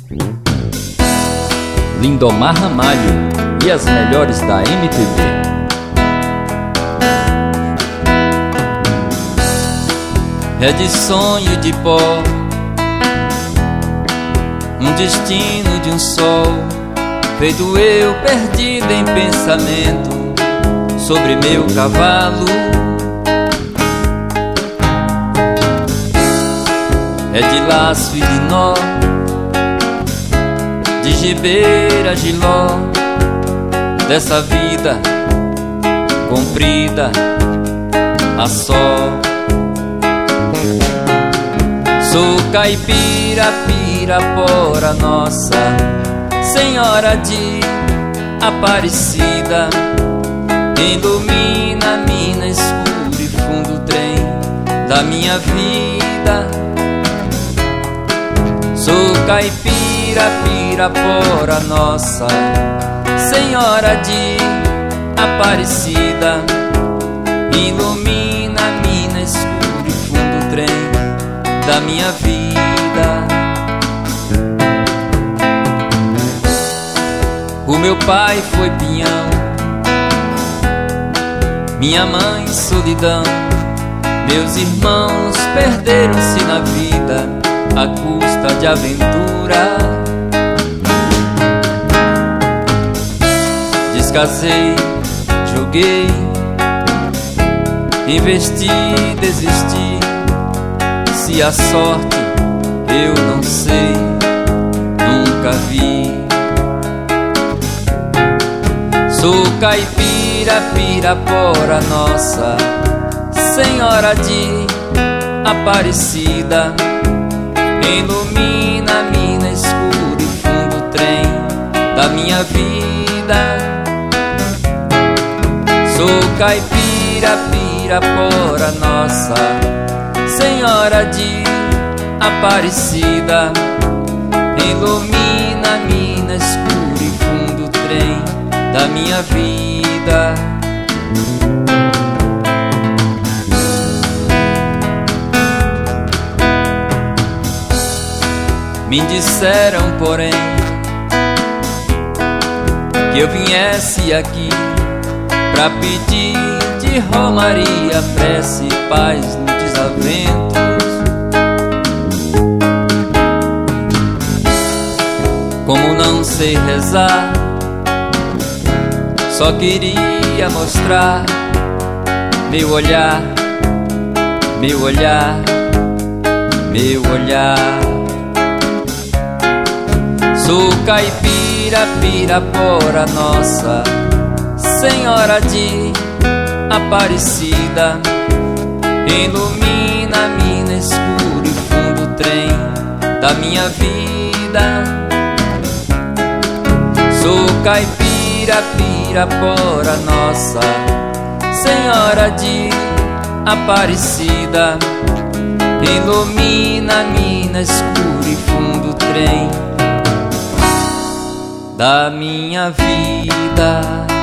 Lindomar Ramalho e as melhores da MPB. É de sonho de pó, um destino de um sol, feito eu perdido em pensamento sobre meu cavalo. É de laço e de nó, de gibeira, giló, dessa vida comprida a só. Sou caipira, Pirapora, Nossa Senhora de Aparecida, ilumina a mina escura e fundo o trem da minha vida. Sou caipira, Pirapora, Nossa Senhora de Aparecida, ilumina a mina escura e fundo o trem da minha vida. O meu pai foi pinhão, minha mãe solidão, meus irmãos perderam-se na vida à custa de aventura. Descasei, joguei, investi, desisti. Se a sorte eu não sei, nunca vi. Sou caipira, Pirapora, Nossa Senhora de Aparecida, ilumina a mina escura e fundo o trem da minha vida. Sou caipira, Pirapora, Nossa Senhora de Aparecida, ilumina a mina escura e fundo o trem da minha vida. Me disseram, porém, que eu viesse aqui pra pedir de romaria, prece, paz nos desaventos. Como não sei rezar, só queria mostrar meu olhar, meu olhar, meu olhar. Sou caipira, Pirapora, Nossa Senhora de Aparecida, ilumina a mina escura e fundo o trem da minha vida. Sou caipira, Pirapora, Nossa Senhora de Aparecida, ilumina a mina escura e fundo o trem da minha vida.